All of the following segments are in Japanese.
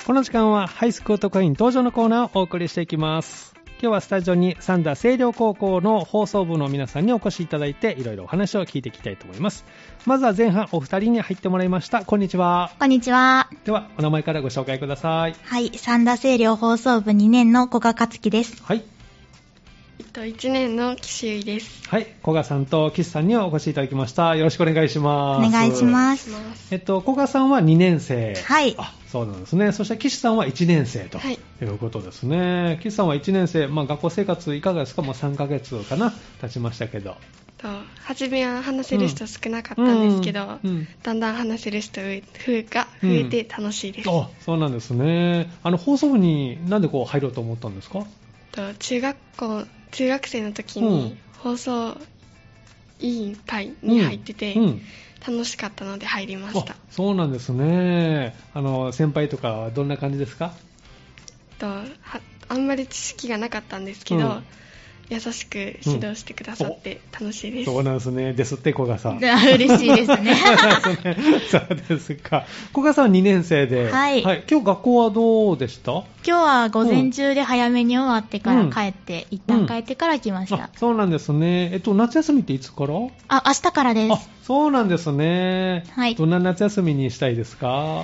この時間はハイスクート会員登場のコーナーをお送りしていきます。今日はスタジオに三田清涼高校の放送部の皆さんにお越しいただいて、いろいろお話を聞いていきたいと思います。まずは前半お二人に入ってもらいました。こんにちは。 こんにちは。 ではお名前からご紹介ください。 はい、三田清涼放送部2年の古賀克樹です。 はい。 1年の岸優衣です。 はい、古賀さんと岸さんにお越しいただきました。よろしくお願いします。 お願いします。 古賀さんは2年生。 はい。 あ、そうなんですね。そして岸さんは1年生ということですね。岸さんは1年生、学校生活いかがですか？もう3ヶ月かな経ちましたけど。 初めは話せる人少なかったんですけど、だんだん話せる人が増えて楽しいです。 あ、そうなんですね。放送部になんで入ろうと思ったんですか？ 中学生の時に放送委員会に入ってて、楽しかったので入りました。 そうなんですね。先輩とかはどんな感じですか？ あんまり知識がなかったんですけど、優しく指導してくださって楽しいです。 そうなんですね。ですって古賀さん。 嬉しいですね。 そうですか。古賀さんは2年生で、 はい。 今日学校はどうでした？ 今日は午前中で早めに終わってから帰って、一旦帰ってから来ました。 そうなんですね。夏休みっていつから？ 明日からです。 そうなんですね。 はい。 どんな夏休みにしたいですか？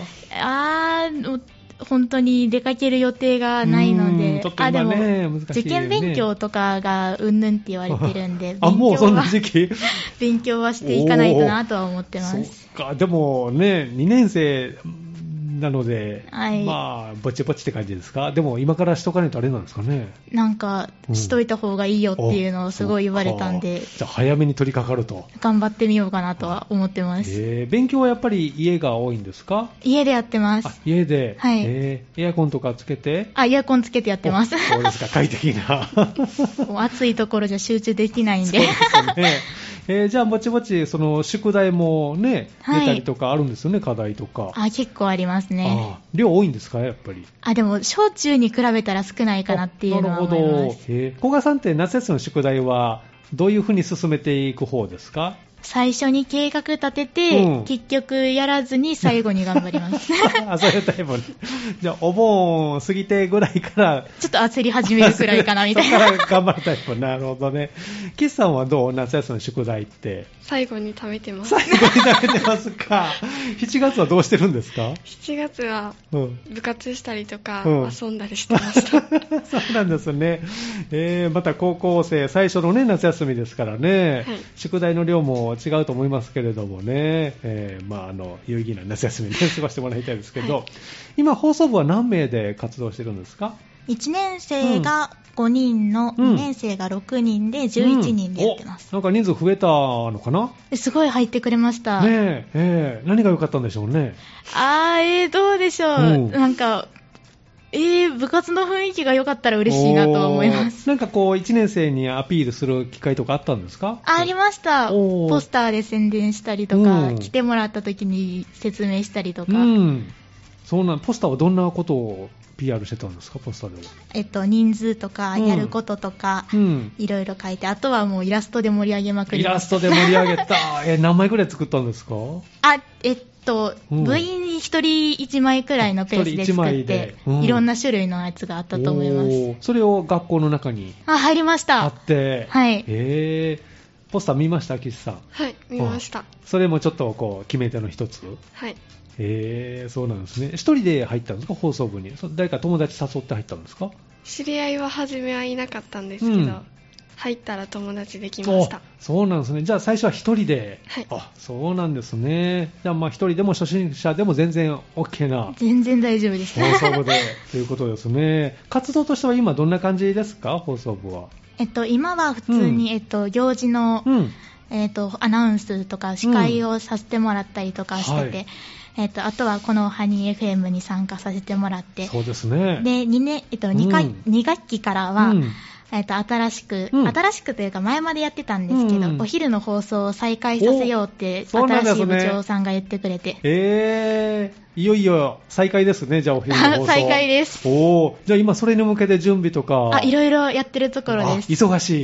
本当に出かける予定がないので、 ちょっと今ね、 でも難しいね。 受験勉強とかがうんぬんって言われてるんで、 もうそんな時期勉強はしていかないとなとは思ってます。 そっか、でもね、2年生なので、 はい、 ぼちぼちって感じですか？でも今からしとかないとあれなんですかね。 なんかしといた方がいいよっていうのをすごい言われたんで、 じゃあ早めに取り掛かると。 頑張ってみようかなとは思ってます。 勉強はやっぱり家が多いんですか？ 家でやってます。 家で。 はい。 エアコンとかつけて？ エアコンつけてやってます。 そうですか、快適な。 もう暑いところじゃ集中できないんで。 そうですね。じゃあぼちぼちその宿題もね、出たりとかあるんですよね、課題とか。 結構ありますね。 量多いんですか、やっぱり。 でも小中に比べたら少ないかなっていうのは思います。なるほど。 古賀さんって夏休みの宿題はどういうふうに進めていく方ですか？ 最初に計画立てて、結局やらずに最後に頑張ります。 そういうタイプ。じゃあお盆過ぎてぐらいからちょっと焦り始めるくらいかなみたいな。 そこから頑張るタイプ。なるほどね。岸さんはどう？夏休みの宿題って最後に食べてます。 最後に食べてますか。7月はどうしてるんですか ？7月は部活したりとか、遊んだりしてました。 そうなんですね。また高校生最初のね夏休みですからね、宿題の量も違うと思いますけれどもね、有意義な夏休みに、過ごしてもらいたいですけど、今放送部は何名で活動してるんですか ？1年生が5人の、2年生が6人で11人でやってます。 なんか人数増えたのかな？ すごい入ってくれました。 何が良かったんでしょうね。 どうでしょう。なんか部活の雰囲気が良かったら嬉しいなとは思います。 なんか1年生にアピールする機会とかあったんですか？ ありました。ポスターで宣伝したりとか、来てもらった時に説明したりとか。 ポスターはどんなことを PR してたんですか？ポスターでは。 人数とか、やることとか、いろいろ書いて、あとはもうイラストで盛り上げまくりました。 イラストで盛り上げた。何枚くらい作ったんですか？ 部員1人1枚くらいのペースで作って、いろんな種類のやつがあったと思います。 それを学校の中に入りました。 貼って、 はい。 ポスター見ました？岸さん。 はい、見ました。 それもちょっと決め手の一つ？ はい。 そうなんですね。一人で入ったんですか？放送部に。誰か友達誘って入ったんですか？ 知り合いは初めはいなかったんですけど、入ったら友達できました。 そうなんですね。じゃあ最初は一人で。 はい。 そうなんですね。じゃあ一人でも初心者でも全然 OK な。 全然大丈夫です。 放送部でということですね。活動としては今どんな感じですか？放送部は。 今は普通に、行事の、アナウンスとか司会をさせてもらったりとかしてて、あとはこのハニー FM に参加させてもらって。 そうですね。 で、2学期からは、新しくというか前までやってたんですけど、お昼の放送を再開させようって新しい部長さんが言ってくれて。 いよいよ再開ですね。じゃあお昼の放送再開です。 じゃあ今それに向けて準備とかいろいろやってるところです。 忙しい。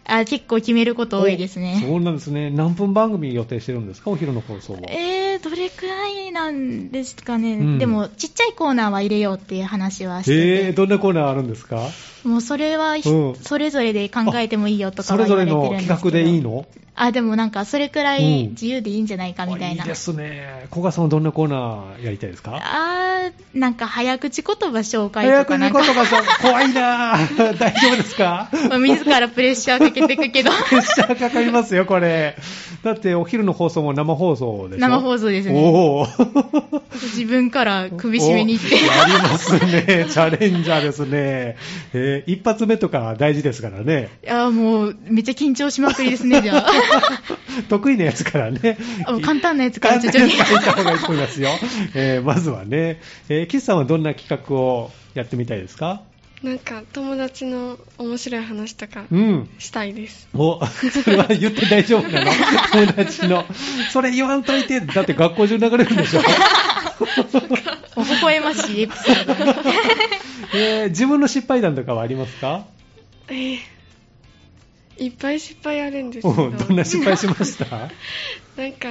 結構決めること多いですね。 そうなんですね。何分番組予定してるんですか、お昼の放送は。 どれくらいなんですかね、でもちっちゃいコーナーは入れようっていう話はしてて。 どんなコーナーあるんですか？ もうそれは、それぞれで考えてもいいよとかは言われてるんですけど。 それぞれの企画でいいの？ でもなんかそれくらい自由でいいんじゃないかみたいな。 いいですね。古賀さんはどんなコーナーやりたいですか？ なんか早口言葉紹介とかなんか。 早口言葉怖いなぁ。大丈夫ですか？ 自らプレッシャーかけていくけど。 プレッシャーかかりますよ、これ。だってお昼の放送も生放送でしょ？ 生放送ですね。自分から首絞めに行って。 やりますね。チャレンジャーですね。一発目とか大事ですからね。 もうめっちゃ緊張しまくりですね、じゃあ。 得意なやつからね。 簡単なやつから徐々に。簡単なやつからいった方がいいと思いますよ。まずはね。岸さんはどんな企画をやってみたいですか？ なんか友達の面白い話とかしたいです。 それは言って大丈夫なの？友達の。それ言わんといて。だって学校中流れるんでしょ？ 微笑ましいエピソード。自分の失敗談とかはありますか？ いっぱい失敗あるんですけど。 どんな失敗しました？ なんか、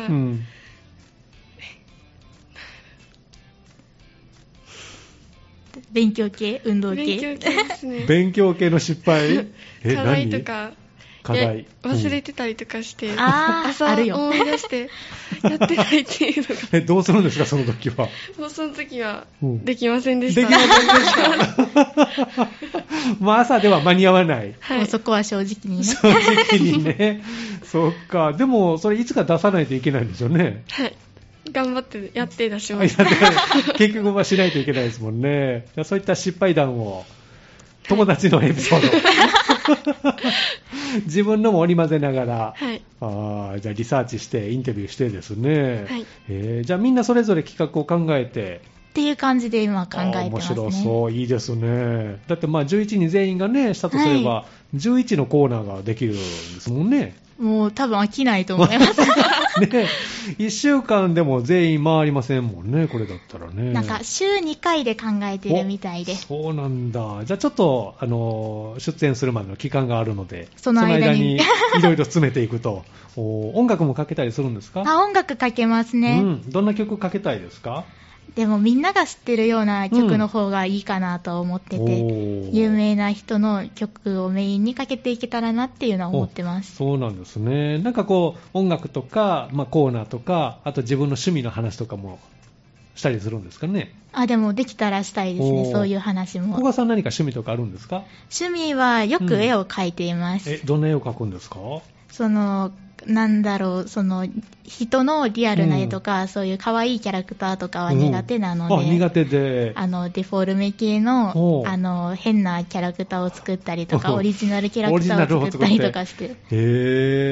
勉強系、運動系。 勉強系ですね。 勉強系の失敗？ 課題とか忘れてたりとかして、朝思い出してやってないっていうのが。 どうするんですか、その時は。 もうその時はできませんでした。 できませんでした。朝では間に合わない。 もうそこは正直にね。 正直にね。そっか。でもそれいつか出さないといけないんですよね。 はい。頑張ってやって出します。 結局はしないといけないですもんね。そういった失敗談を友達のエピソード、自分のも織り交ぜながら、じゃあリサーチしてインタビューしてですね、じゃあみんなそれぞれ企画を考えてっていう感じで今考えてますね。 面白そう、いいですね。だって11人全員がねしたとすれば、11のコーナーができるんですもんね。 もう多分飽きないと思いますね、1週間でも全員回りませんもんね、これだったらね。 なんか週2回で考えてるみたいで。 そうなんだ。じゃあちょっと出演するまでの期間があるので、 その間にいろいろ詰めていくと。音楽もかけたりするんですか？ 音楽かけますね。 どんな曲かけたいですか？ でもみんなが知ってるような曲の方がいいかなと思ってて、有名な人の曲をメインにかけていけたらなっていうのは思ってます。 そうなんですね。なんか音楽とか、コーナーとか、あと自分の趣味の話とかもしたりするんですかね？ でもできたらしたいですね、そういう話も。 古賀さん何か趣味とかあるんですか？ 趣味はよく絵を描いています。 どんな絵を描くんですか？ 人のリアルな絵とか、そういう可愛いキャラクターとかは苦手なので、 苦手でデフォルメ系の変なキャラクターを作ったりとか、オリジナルキャラクターを作ったりとかして。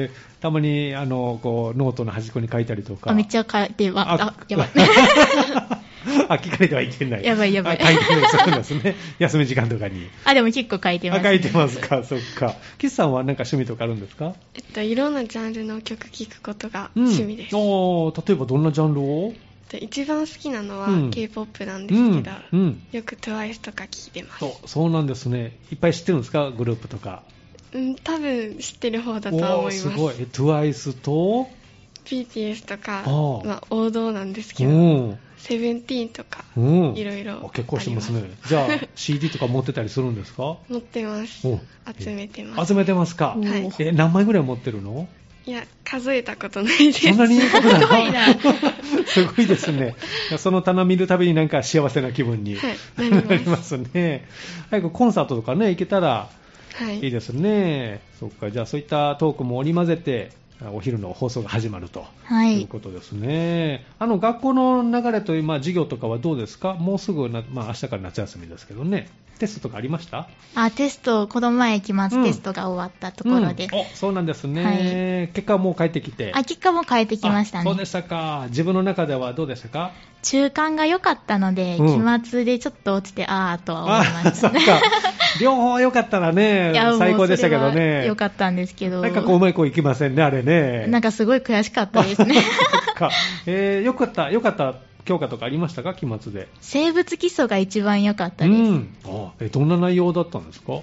たまにノートの端っこに書いたりとか。 めっちゃ書いて、やばい。 聞かれてはいけない。 やばい。 書いてるそうですね。休み時間とかに。 でも結構書いてます、 書いてますか、そっか。岸さんは何か趣味とかあるんですか？ いろんなジャンルの曲聴くことが趣味です。 例えばどんなジャンルを？ 一番好きなのは K-POP なんですけど、よく TWICE とか聴いてます。 そうなんですね。いっぱい知ってるんですか、グループとか？ 多分知ってる方だとは思います。 すごい。TWICE と BTS とか、王道なんですけど、セブンティーンとか、いろいろ。 結構してますね。じゃあ CD とか持ってたりするんですか？ 持ってます。集めてます。 集めてますか？何枚ぐらい持ってるの？ いや、数えたことないです。 そんなにいいことない。 すごいな。 すごいですね。その棚見るたびになんか幸せな気分になりますね。早くコンサートとかね、行けたらいいですね。そっか、じゃあそういったトークも織り交ぜて、お昼の放送が始まるということですね。学校の流れと授業とかはどうですか？もうすぐ明日から夏休みですけどね。テストとかありました？ テスト、この前期末テストが終わったところで。 そうなんですね。結果はもう返ってきて。 結果も返ってきましたね。 そうでしたか。自分の中ではどうでしたか？ 中間が良かったので、期末でちょっと落ちて、とは思いましたね。 両方良かったらね、最高でしたけどね。 良かったんですけど。 なんかうまい子いきませんね、あれね。 なんかすごい悔しかったですね。 良かった教科とかありましたか、期末で？ 生物基礎が一番良かったです。 どんな内容だったんですか？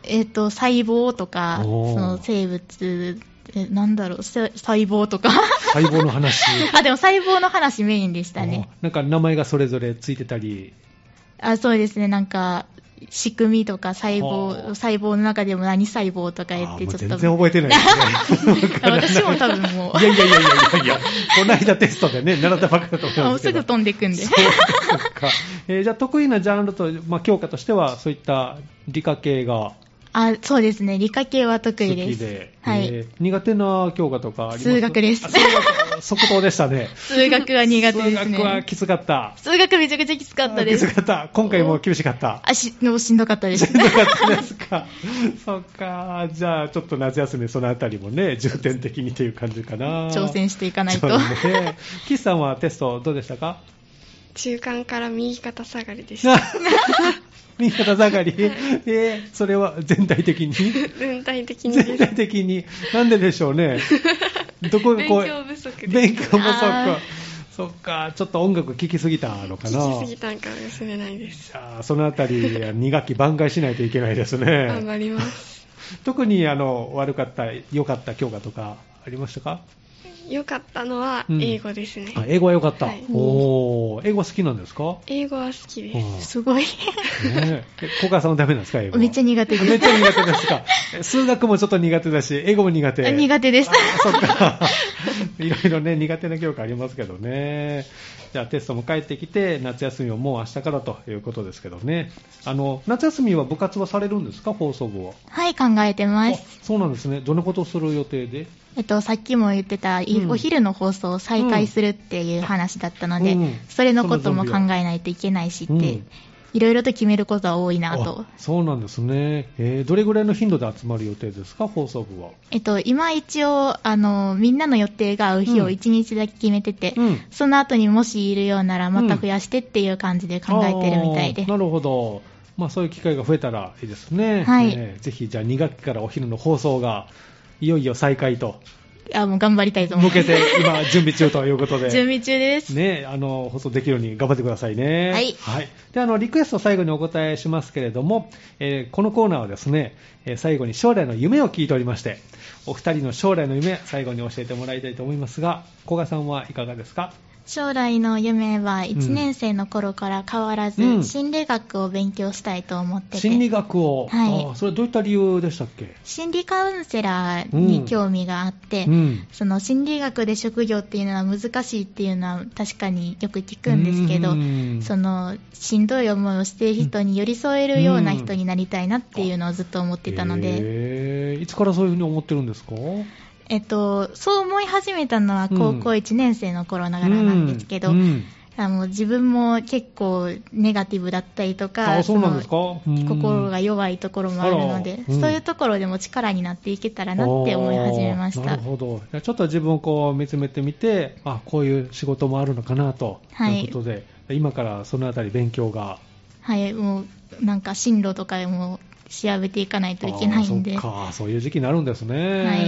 細胞とか、その生物、なんだろう、細胞とか。 細胞の話。 あ、でも細胞の話メインでしたね。 なんか名前がそれぞれついてたり。 そうですね、なんか、仕組みとか細胞の中でも何細胞とか言ってちょっと。 全然覚えてないですね。 私も多分もう。 いや、この間テストでね、習ったばっかだと思いますけど。 すぐ飛んでいくんで。 そうか。じゃあ得意なジャンルと、教科としてはそういった理科系が。 そうですね。理科系は得意です。 好きで。 はい。 苦手な教科とかありますか？ 数学です。 即答でしたね。 数学は苦手ですね。 数学はきつかった。 数学めちゃくちゃきつかったです。 きつかった。今回も厳しかった。 しんどかったです。 しんどかったですか。そっか。じゃあ、ちょっと夏休みそのあたりもね、重点的にという感じかな。 挑戦していかないと。 ね。岸さんはテストどうでしたか？ 中間から右肩下がりでした。 右肩下がり、それは全体的に全体的にです。 全体的に。なんででしょうね。 勉強不足で。 勉強不足。そっか、ちょっと音楽聴きすぎたのかな。 聴きすぎたんかもしれないです。 そのあたり、2学期挽回しないといけないですね。 頑張ります。 特に悪かった、良かった教科とかありましたか？ 良かったのは英語ですね。 英語は良かった。 はい、 英語は好きなんですか？ 英語は好きです。 すごい。 小川さんはダメなんですか？英語。 めっちゃ苦手です。 めっちゃ苦手ですか？数学もちょっと苦手だし、英語も苦手。 苦手です。 そっか。いろいろね、苦手な教科ありますけどね。じゃあテストも帰ってきて、夏休みはもう明日からということですけどね。夏休みは部活はされるんですか？放送部は。 はい、考えてます。 そうなんですね。どんなことをする予定で？ さっきも言ってた、お昼の放送を再開するっていう話だったので、それのことも考えないといけないしって、いろいろと決めることは多いなと。 そうなんですね。どれぐらいの頻度で集まる予定ですか？放送部は。 今一応みんなの予定が合う日を1日だけ決めてて、その後にもしいるようならまた増やしてっていう感じで考えてるみたいで。 なるほど。そういう機会が増えたらいいですね。 はい。 ぜひじゃあ2学期からお昼の放送がいよいよ再開と。 もう頑張りたいと思います。 向けて今準備中ということで。 準備中です。 ね、放送できるように頑張ってくださいね。 はい。 はい。で、リクエスト最後にお答えしますけれども、このコーナーはですね、最後に将来の夢を聞いておりまして、お二人の将来の夢、最後に教えてもらいたいと思いますが、古賀さんはいかがですか？ 将来の夢は1年生の頃から変わらず、心理学を勉強したいと思ってて。 心理学を、はい、それはどういった理由でしたっけ？ 心理カウンセラーに興味があって、その心理学で職業っていうのは難しいっていうのは確かによく聞くんですけど、そのしんどい思いをしている人に寄り添えるような人になりたいなっていうのをずっと思ってたので。 いつからそういうふうに思ってるんですか？ そう思い始めたのは高校1年生の頃ながらなんですけど、自分も結構ネガティブだったりとか、 そうなんですか？ 心が弱いところもあるので、そういうところでも力になっていけたらなって思い始めました。 なるほど。ちょっと自分をこう見つめてみて、こういう仕事もあるのかなということで、今からそのあたり勉強が。 はい、もうなんか進路とかも調べていかないといけないんで。 そういう時期になるんですね。 はい。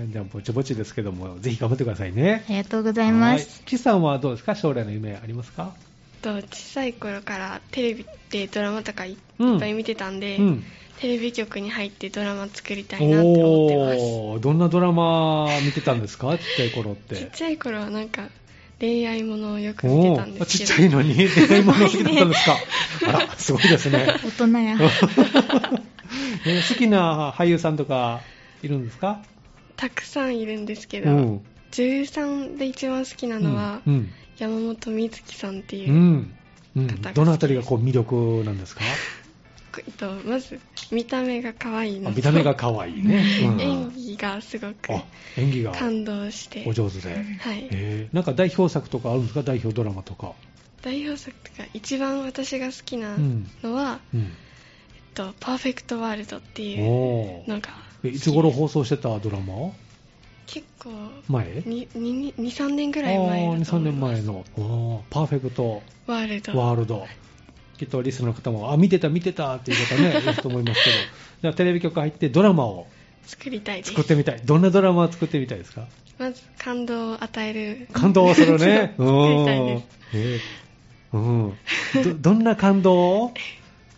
じゃあぼちぼちですけども、ぜひ頑張ってくださいね。 ありがとうございます。 岸さんはどうですか？将来の夢ありますか？ 小さい頃からテレビでドラマとかいっぱい見てたんで、テレビ局に入ってドラマ作りたいなって思ってます。 どんなドラマ見てたんですか？ちっちゃい頃って。 ちっちゃい頃はなんか恋愛ものをよく見てたんですけど。 ちっちゃいのに恋愛もの好きだったんですか？あら、すごいですね。 大人や。 好きな俳優さんとかいるんですか？ たくさんいるんですけど、女優さんで一番好きなのは、山本美月さんっていう方が、 どのあたりがこう魅力なんですか？ まず見た目が可愛いのと、 見た目が可愛いね、 演技がすごく感動してお上手で、 はい、 なんか代表作とかあるんですか？代表ドラマとか。 代表作とか一番私が好きなのは、パーフェクトワールドっていうのが。 いつ頃放送してたドラマ？ 結構前 2、3年ぐらい前だと思います。 2、3年前のパーフェクトワールド。 きっとリスナーの方も見てたっていう方ねいると思いますけど、じゃあテレビ局入ってドラマを作りたいです。 作ってみたい。どんなドラマを作ってみたいですか？ まず感動を与える。 感動をするね。 作りたいです。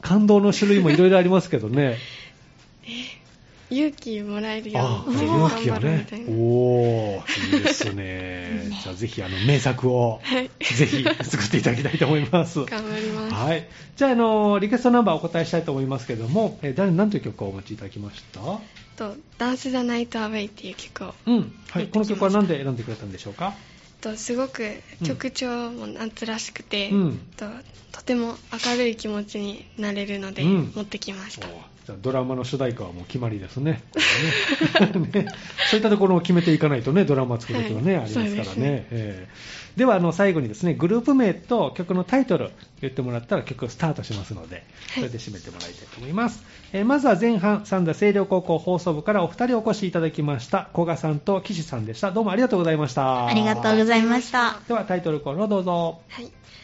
どんな感動の種類もいろいろありますけどね。 勇気もらえるように勇気をね。 おー、いいですね。じゃあぜひ名作を、ぜひ作っていただきたいと思います。 頑張ります。 はい。じゃあリクエストナンバーお答えしたいと思いますけれども、何という曲をお持ちいただきました？ ダンス・ザ・ナイト・アウェイっていう曲を。 はい。この曲は何で選んでくれたんでしょうか？ すごく曲調も夏らしくて、とても明るい気持ちになれるので、持ってきました。 じゃあドラマの主題歌はもう決まりですね。ね、そういったところを決めていかないとね、ドラマ作るときはね、ありますからね。では最後にですね、グループ名と曲のタイトル言ってもらったら曲をスタートしますので、それで締めてもらいたいと思います。まずは前半、三田清涼高校放送部からお二人お越しいただきました、古賀さんと岸さんでした。どうもありがとうございました。 ありがとうございました。 ではタイトルコールをどうぞ。 はい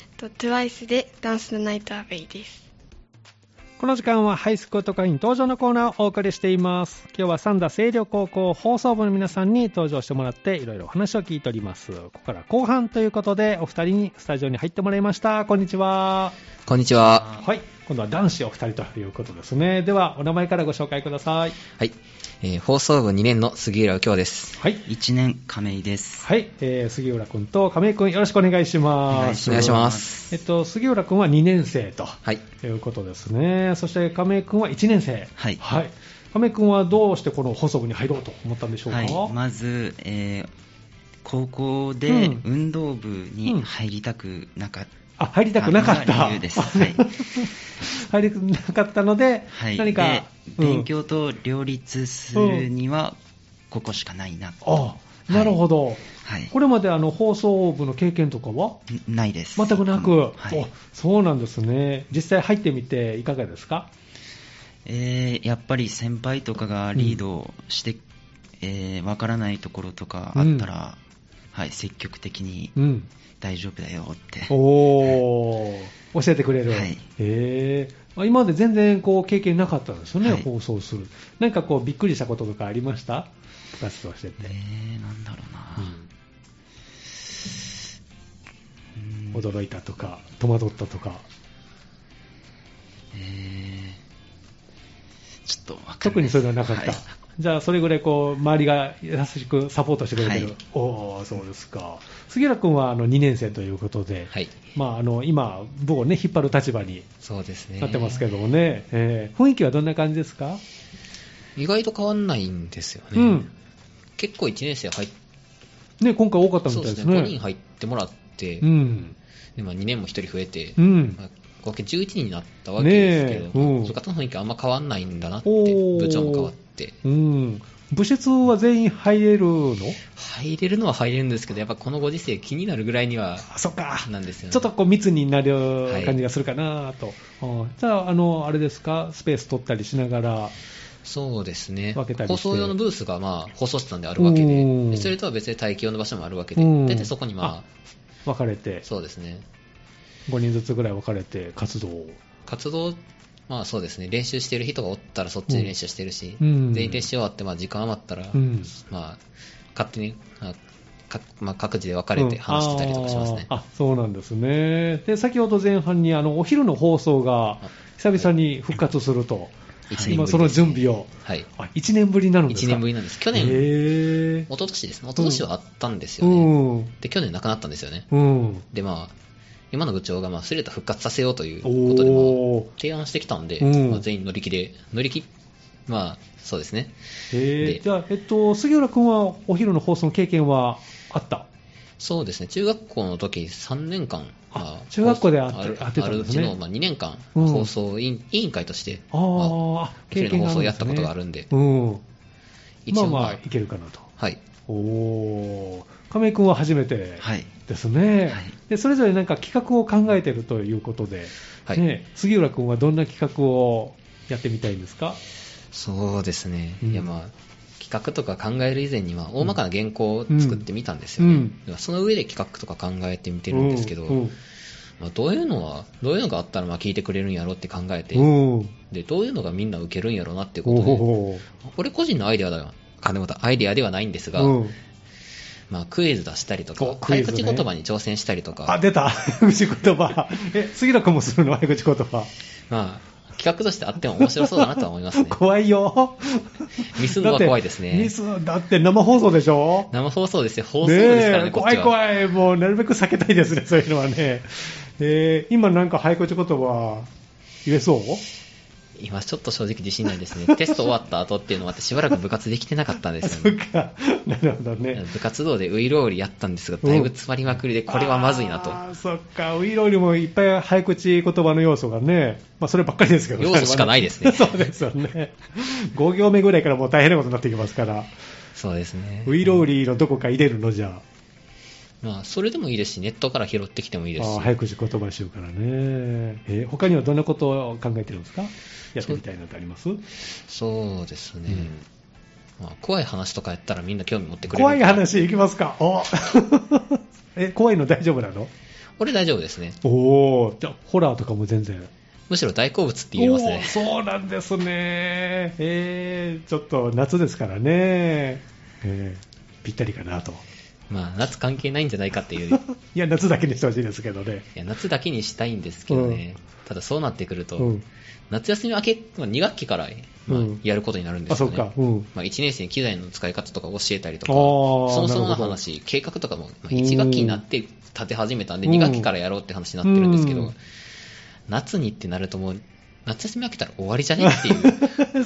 。TWICE でダンス・ザ・ナイト・アウェイです。 この時間はハイスクート会員登場のコーナーをお送りしています。今日は三田清涼高校放送部の皆さんに登場してもらっていろいろお話を聞いております。ここから後半ということでお二人にスタジオに入ってもらいました。こんにちは。 こんにちは。 はい。今度は男子お二人ということですね。ではお名前からご紹介ください。 はい。放送部2年の杉浦右京です。 はい。 1年亀井です。 はい。杉浦くんと亀井くんよろしくお願いします。 お願いします。 杉浦くんは2年生と、 はい、 いうことですね。そして亀井くんは1年生。 はい。 はい。亀井くんはどうしてこの放送部に入ろうと思ったんでしょうか？ はい。まず、高校で運動部に入りたくなかった。 入りたくなかった。 理由です。はい。 入りたくなかったので、 はい、 何か、 勉強と両立するには、ここしかないな。 なるほど。 はい。 これまで放送部の経験とかはないです。 全くなく。 はい。 そうなんですね。実際入ってみていかがですか？ やっぱり先輩とかがリードして、わからないところとかあったら、はい、積極的に、大丈夫だよって。 教えてくれる。 はい。 今まで全然経験なかったんですよね、はい、放送する。何かびっくりしたこととかありました？部活動してて。 なんだろうな。驚いたとか、戸惑ったとか。 ちょっとわかんない。 特にそういうのはなかった。はい、じゃあそれぐらい周りが優しくサポートしてくれてる。はい、そうですか。杉浦君は2年生ということで、 はい、 今部をね引っ張る立場になってますけどもね、雰囲気はどんな感じですか？ 意外と変わんないんですよね。結構1年生入って、 ね、今回多かったみたいですね。 そうですね、5人入ってもらって、で2年も1人増えて、合計11人になったわけですけど、部活の雰囲気あんま変わんないんだなって、部長も変わって。 部室は全員入れるの？ 入れるのは入れるんですけど、やっぱこのご時世気になるぐらいにはなんですよね。 ちょっと密になる感じがするかなと。じゃあ、あれですか、スペース取ったりしながら。 そうですね。 分けたりして放送用のブースが放送室なんであるわけで、それとは別で待機用の場所もあるわけで、大体そこに分かれて。 そうですね。 5人ずつぐらい分かれて活動、 そうですね、練習してる人がおったらそっちで練習してるし、全員練習終わって時間余ったら、勝手に各自で分かれて話してたりとかしますね。 そうなんですね。で、先ほど前半にお昼の放送が久々に復活すると、今その準備を、1年ぶりになるんですか？ 1 年ぶりなんです。去年、一昨年ですね。一昨年はあったんですよね。で、去年なくなったんですよね。で、今の部長がスレタ復活させようということで提案してきたんで、全員乗り気、そうですね。 じゃあ、杉浦君はお昼の放送の経験はあった？ そうですね、中学校の時3年間、 中学校であってたんですね。 あるうちの2年間、放送委員会として、経験の放送をやったことがあるんで、 一応いけるかなと。 はい。 亀井君は初めてですね。で、それぞれなんか企画を考えているということで、杉浦君はどんな企画をやってみたいんですか？ そうですね。企画とか考える以前には大まかな原稿を作ってみたんですよね。その上で企画とか考えてみてるんですけど、どういうのがあったら聞いてくれるんやろって考えて、でどういうのがみんな受けるんやろなっていうことで、これ個人のアイデアではないんですが、クイズ出したりとか、早口言葉に挑戦したりとか。 出た早口言葉。杉浦君もするの？早口言葉。 企画としてあっても面白そうだなとは思いますね。 怖いよ。 ミスるのは怖いですね。 だって生放送でしょ。 生放送ですよ。放送ですからね、こっちは。 怖い。もうなるべく避けたいですね、そういうのはね。今なんか早口言葉言えそう？ 今ちょっと正直自信ないですね。テスト終わった後っていうのもあってしばらく部活できてなかったんですよね。 そっか。なるほどね。 部活動でウイロウリやったんですが、だいぶ詰まりまくりでこれはまずいなと。 そっか。ウイロウリもいっぱい早口言葉の要素がね、まあそればっかりですけどね。 要素しかないですね。 そうですよね。5行目ぐらいからもう大変なことになってきますから。 そうですね。 ウイロウリのどこか入れるのじゃあ。 まあ、それでもいいですし、ネットから拾ってきてもいいですし。 早口言葉集からね。他にはどんなことを考えてるんですか？やってみたいなってあります？ そうですね。まあ、怖い話とかやったらみんな興味持ってくれる。 怖い話いきますか？怖いの大丈夫なの？ 俺大丈夫ですね。 じゃあホラーとかも全然。 むしろ大好物って言えますね。 そうなんですね。ちょっと夏ですからね。ぴったりかなと。 まあ、夏関係ないんじゃないかっていう。 いや、夏だけにしてほしいですけどね。 いや、夏だけにしたいんですけどね。ただそうなってくると、夏休み明け、2学期からやることになるんですよね。 あ、そうか。 1年生に機材の使い方とか教えたりとか、そもそもの話、計画とかも1学期になって立て始めたんで、2学期からやろうって話になってるんですけど、夏にってなるともう、夏休み明けたら終わりじゃねっていう。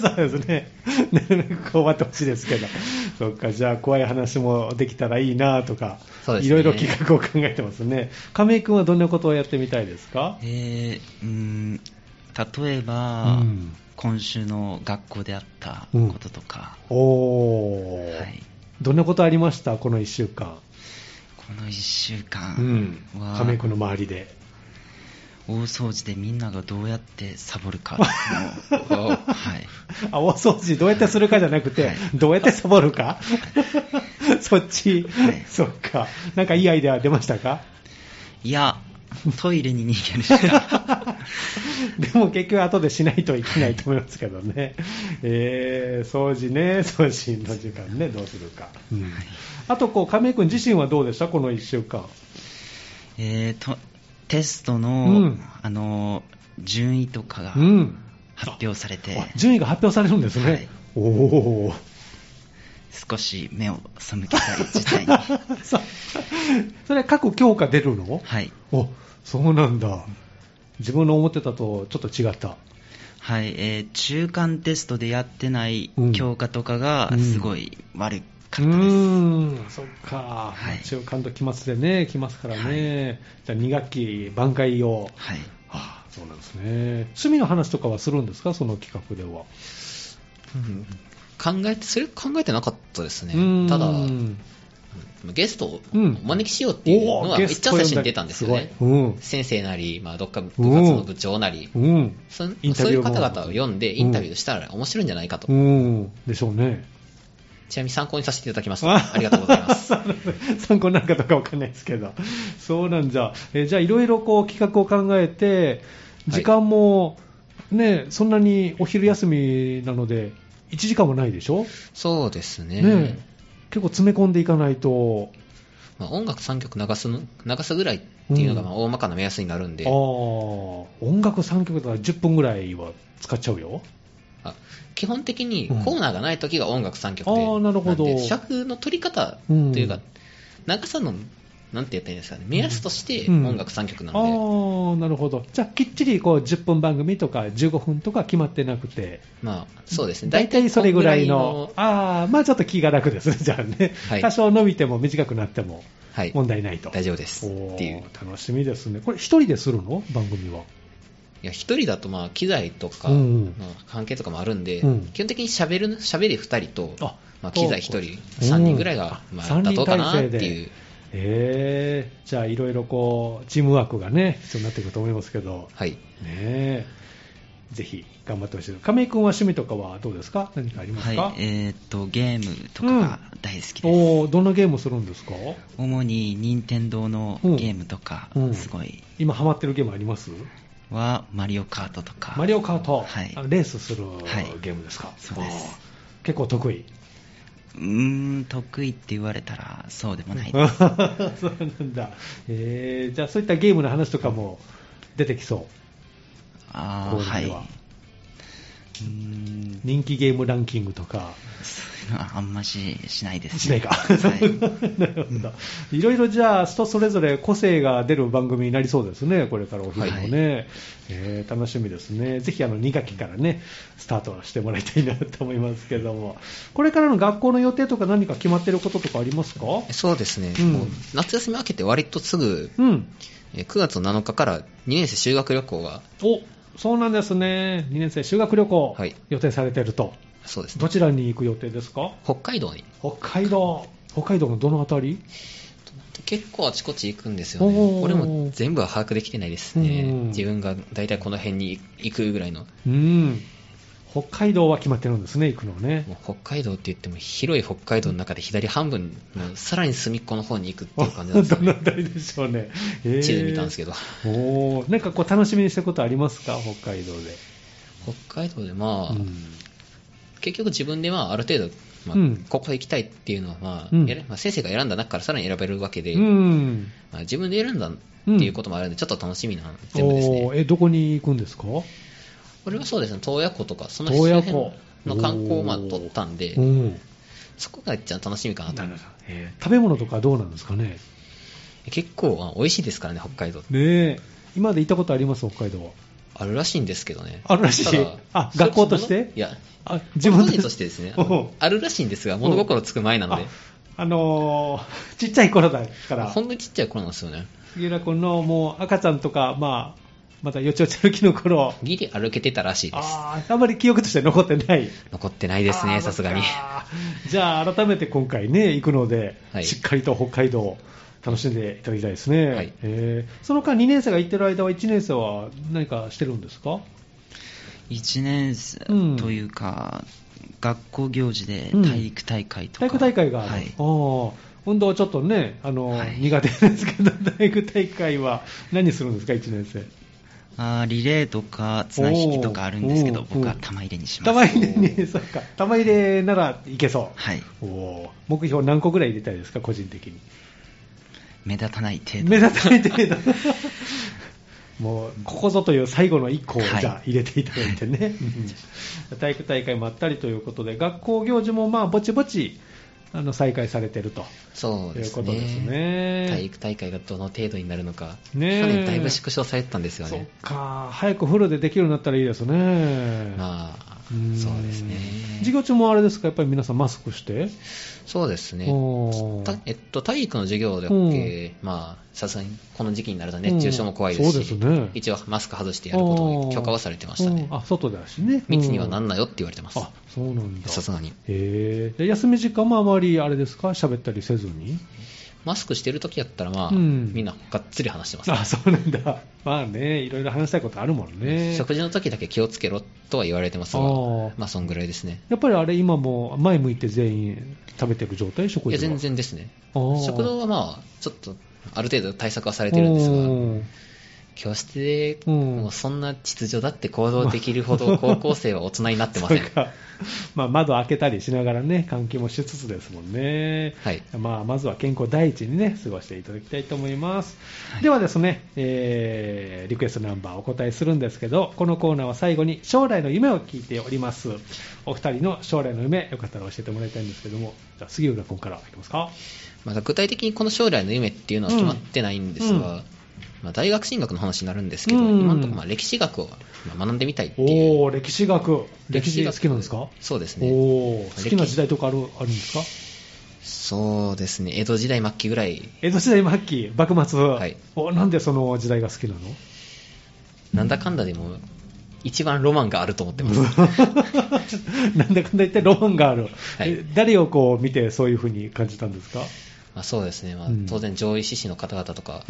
そうですね。こう待ってほしいですけど。そっか、じゃあ怖い話もできたらいいなとか、いろいろ企画を考えてますね。亀井君はどんなことをやってみたいですか？ 例えば、今週の学校であったこととか。 はい。どんなことありました？この1週間。 この1週間は、 亀井君の周りで。 大掃除でみんながどうやってサボるかっていうのを、はい、 大掃除どうやってするかじゃなくて、はい、どうやってサボるかそっち、はい、そっか。なんかいいアイデア出ましたか？ いや、トイレに逃げるしかでも結局後でしないといけないと思いますけどね。掃除の時間ね、どうするか。はい、あと亀井君自身はどうでした？この1週間。 テストの、順位とかが発表されて、 順位が発表されるんですね。はい、 少し目を背けたい事態にそれは各教科出るの？ はい。 そうなんだ。自分の思ってたとちょっと違った。 はい、中間テストでやってない教科とかがすごい悪かったです。 そっか、はい、中間と期末でね、来ますからね。じゃあ2学期挽回を。 はい。 そうなんですね。趣味の話とかはするんですか？その企画では。 それ考えてなかったですね。ただ、ゲストをお招きしようっていうのはめっちゃ最初に出たんですよね。先生なり、どっか部活の部長なり、そういう方々を読んでインタビューしたら面白いんじゃないかと。 でしょうね。 ちなみに参考にさせていただきました。ありがとうございます。 参考になるかどうかわかんないですけど。そうなんじゃ。じゃあいろいろ企画を考えて、時間もね、そんなにお昼休みなので、1時間もないでしょ？ そうですね。 結構詰め込んでいかないと。 音楽3曲流すぐらいっていうのが大まかな目安になるんで。 音楽3曲だから10分ぐらいは使っちゃうよ。 基本的にコーナーがないときが音楽3曲で、 なるほど。 尺の取り方というか、長さのなんて言ったらいいんですかね、目安として音楽3曲なので。なるほど。じゃあきっちり10分番組とか15分とか決まってなくて。 そうですね。 大体それぐらいの。ちょっと気が楽ですね、じゃあね。はい、多少伸びても短くなっても問題ないと。 大丈夫です。っていう。 楽しみですね。これ一人でするの？番組は。 いや、一人だと機材とかの関係とかもあるんで、基本的に喋り2人と、機材1人、3人ぐらいが妥当かなっていう。 じゃあいろいろチームワークがね、必要になってくると思いますけど、 はい。 ぜひ頑張ってほしい。亀井君は趣味とかはどうですか？何かありますか？ はい、ゲームとかが大好きです。 どんなゲームするんですか？ 主に任天堂のゲームとか、すごい。 今ハマってるゲームあります？ マリオカートとか。 マリオカート、 はい、 レースするゲームですか？ そうです。 結構得意？ 得意って言われたらそうでもないです。 そうなんだ。じゃあそういったゲームの話とかも出てきそう？ はい。 人気ゲームランキングとか。 そういうのはあんましないですね。 しないか。なるほど。いろいろじゃあ、人それぞれ個性が出る番組になりそうですね、これからお昼もね。楽しみですね。ぜひ2学期からね、スタートしてもらいたいなと思いますけども。これからの学校の予定とか何か決まっていることとかありますか？ そうですね。もう夏休み明けて割とすぐ、9月7日から2年生修学旅行が。 そうなんですね。2年生修学旅行、予定されていると。 そうですね。 どちらに行く予定ですか？ 北海道に。 北海道のどのあたり？ 結構あちこち行くんですよね。これも全部は把握できてないですね。自分が大体この辺に行くぐらいの。 北海道は決まってるんですね、行くのね。 もう北海道って言っても広い北海道の中で左半分のさらに隅っこの方に行くっていう感じなんですよね。 どのあたりでしょうね。 地図見たんですけど。 なんか楽しみにしたことありますか、北海道で。 北海道で結局自分である程度、ここ行きたいっていうのは、先生が選んだ中からさらに選べるわけで、自分で選んだっていうこともあるので、ちょっと楽しみな全部ですね。 どこに行くんですか？ これはそうですね、洞爺湖とかその周辺の観光を取ったんで、そこが一番楽しみかなと思います。 食べ物とかどうなんですかね？ 結構美味しいですからね、北海道。 今まで行ったことあります？北海道はあるらしいんですけどね。 あるらしい。学校として？ いや、 自分個人としてですね。あるらしいんですが、物心つく前なので。 ちっちゃい頃だから。 ほんのにちっちゃい頃なんですよね。 杉浦君のもう赤ちゃんとか、またよちよち歩きの頃。 ギリ歩けてたらしいです。 あんまり記憶として残ってない。 残ってないですね、さすがに。 じゃあ改めて今回ね、行くので、しっかりと北海道楽しんでいただきたいですね。その間2年生が行ってる間は1年生は何かしてるんですか ？1年生というか、学校行事で体育大会とか。 体育大会がある。運動はちょっとね、苦手ですけど、体育大会は何するんですか、1年生。 リレーとか綱引きとかあるんですけど、僕は玉入れにします。 玉入れに、そうか。玉入れならいけそう。 はい。 目標何個ぐらい入れたいですか、個人的に。 目立たない程度。 目立たない程度。もうここぞという最後の1個をじゃあ入れていただいてね、体育大会もあったりということで、学校行事もぼちぼち再開されているということですね。 体育大会がどの程度になるのか、去年だいぶ縮小されてたんですよね。 そっか、早くフルでできるようになったらいいですね。 そうですね。 授業中もあれですか、やっぱり皆さんマスクして？ そうですね。体育の授業でさすがにこの時期になると熱中症も怖いですし、一応マスク外してやることを許可はされてましたね。 外だしね。 密にはなんなよって言われてます。 そうなんだ。 さすがに。 休み時間もあまりあれですか、喋ったりせずに？ マスクしてるときやったらみんながっつり話してます、 ね。そうなんだ。いろいろ話したいことあるもんね。 食事のときだけ気をつけろとは言われてますが、そんぐらいですね。 やっぱりあれ今も前向いて全員食べていく状態？食事は？ いや、全然ですね。食堂はちょっとある程度対策はされてるんですが、教室でもうそんな秩序だって行動できるほど高校生は大人になってません。 窓開けたりしながらね、換気もしつつですもんね。まずは健康第一にね、過ごしていただきたいと思います。ではですね、リクエストナンバーお答えするんですけど、このコーナーは最後に将来の夢を聞いております。お二人の将来の夢、よかったら教えてもらいたいんですけども、じゃあ杉浦君からいきますか。 具体的にこの将来の夢っていうのは決まってないんですが、大学進学の話になるんですけど、今のところ歴史学を学んでみたいっていう。 歴史学。歴史好きなんですか？ そうですね。 好きな時代とかあるんですか？ そうですね。江戸時代末期ぐらい。 江戸時代末期、幕末。なんでその時代が好きなの？ なんだかんだでも一番ロマンがあると思ってます。 なんだかんだ言ってロマンがある。誰を見てそういう風に感じたんですか？ そうですね。当然上位志士の方々とか、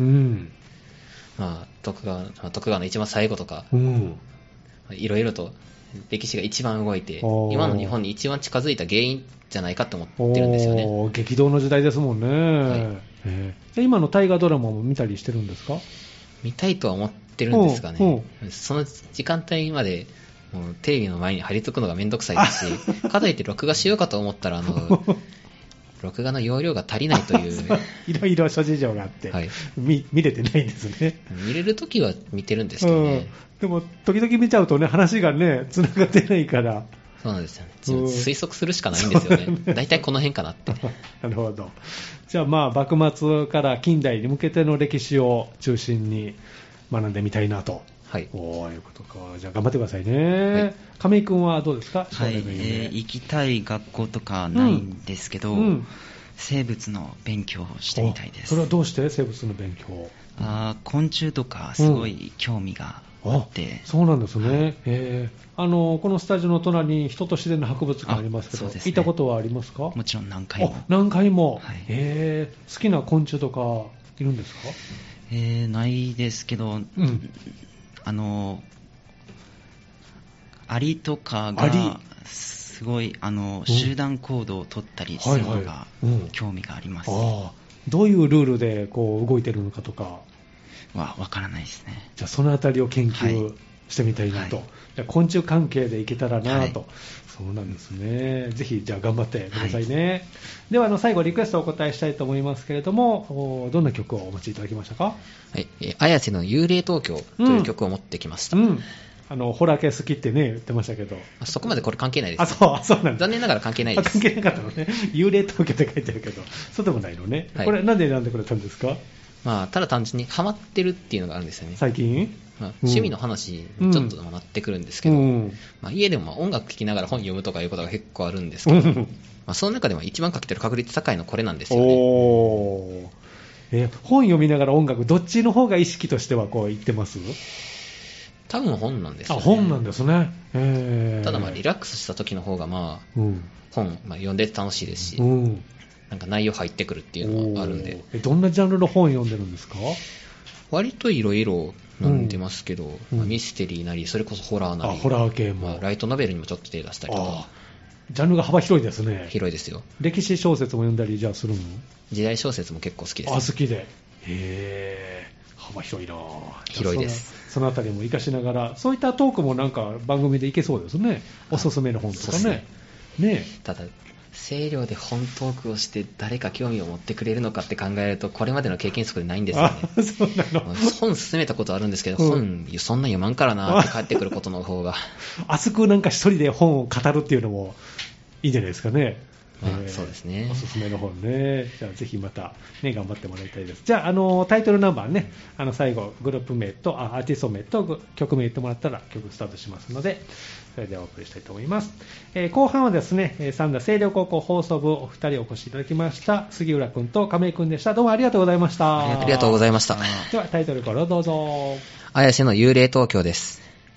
徳川の一番最後とか、いろいろと歴史が一番動いて、今の日本に一番近づいた原因じゃないかと思ってるんですよね。 激動の時代ですもんね。今の大河ドラマも見たりしてるんですか？ 見たいとは思ってるんですがね、その時間帯までもうテレビの前に張り付くのがめんどくさいですし、かといって録画しようかと思ったら録画の容量が足りないといういろいろ諸事情があって、はい、見れてないんですね。 見れるときは見てるんですけどね、 でも時々見ちゃうとね、話がねつながってないから。 そうなんですよね。推測するしかないんですよね。大体この辺かなってなるほど。じゃあ幕末から近代に向けての歴史を中心に学んでみたいなと。はい、おー、いうことか。じゃあ頑張ってくださいね。はい、亀井君はどうですか？ はい、行きたい学校とかないんですけど、生物の勉強をしてみたいです。 それはどうして生物の勉強？ 昆虫とかすごい興味があって。 そうなんですね。はい、このスタジオの隣に人と自然の博物館ありますけど、行ったことはありますか？ もちろん何回も。 何回も。はい、好きな昆虫とかいるんですか？ ないですけど、アリとかがすごい集団行動を取ったりするのが興味があります。 どういうルールでこう動いてるのかとかは分からないですね。 じゃあそのあたりを研究してみたいなと、はい、じゃあ昆虫関係でいけたらなと、はい、そうなんですね。ぜひじゃあ頑張ってくださいね。はい、では最後リクエストをお答えしたいと思いますけれども、どんな曲をお持ちいただきましたか？ はい、綾瀬の幽霊東京という曲を持ってきました。 ホラー系好きってね言ってましたけど、 そこまでこれ関係ないです。 そうなんです。 残念ながら関係ないです。 関係なかったのね。幽霊東京って書いてあるけど、そうでもないのね。はい、これなんで選んでくれたんですか？ ただ単純にハマってるっていうのがあるんですよね。 最近、 趣味の話にちょっとなってくるんですけど、家でも音楽聴きながら本読むとかいうことが結構あるんですけど、その中でも一番かけてる確率高いのこれなんですよね。 本読みながら音楽、どっちの方が意識としてはこう言ってます？ 多分本なんですよね。 本なんですね。 ただリラックスした時の方が本、読んで楽しいですし、なんか内容入ってくるっていうのがあるんで。 どんなジャンルの本読んでるんですか？ 割といろいろ読んでますけど、ミステリーなり、それこそホラーなり、 ホラー系も、 ライトノベルにもちょっと手出したりとか。 ジャンルが幅広いですね。 広いですよ。 歴史小説も読んだりじゃあするの？ 時代小説も結構好きです。 好きで。幅広いな。 広いです。 そのあたりも活かしながら、そういったトークもなんか番組でいけそうですね。おすすめの本とかね。 ただ声量で本トークをして誰か興味を持ってくれるのかって考えると、これまでの経験則でないんですよね。 そうなの。 本進めたことあるんですけど、本そんな読まんからなって帰ってくることの方が熱くなんか一人で本を語るっていうのもいいんじゃないですかね。 そうですね。 おすすめの本ね。じゃあぜひまた、ね、頑張ってもらいたいです。じゃあ、タイトルナンバーね、最後グループ名とアーティスト名と曲名言ってもらったら曲スタートしますので、それではお送りしたいと思います。後半はですね、三田清涼高校放送部お二人お越しいただきました。杉浦君と亀井君でした。どうもありがとうございました。 ありがとうございました。 ではタイトルからどうぞ。 綾瀬の幽霊東京です。